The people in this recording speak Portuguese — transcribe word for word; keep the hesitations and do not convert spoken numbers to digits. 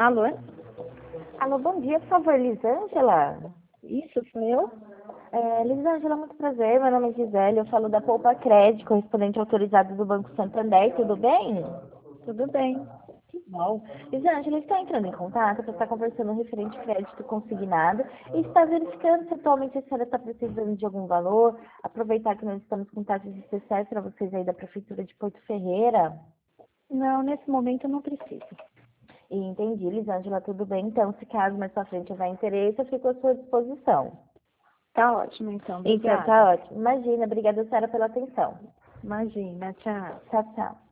Alô? Alô, bom dia, por favor, Lisângela. Isso, sou eu? É, Lisângela, muito prazer, meu nome é Gisele, eu falo da Poupa Crédito, correspondente autorizado do Banco Santander, tudo bem? Tudo bem. Que bom. Lisângela, está entrando em contato para estar conversando referente crédito consignado e está verificando se atualmente a senhora está precisando de algum valor, aproveitar que nós estamos com taxas especiais para vocês aí da Prefeitura de Porto Ferreira. Não, nesse momento eu não preciso. E entendi, Lisângela, tudo bem, então, se caso mais para frente houver interesse, eu fico à sua disposição. Tá ótimo, então. Então, Obrigada. tá ótimo. Imagina, obrigada, senhora, pela atenção. Imagina, tchau. Tchau, tchau.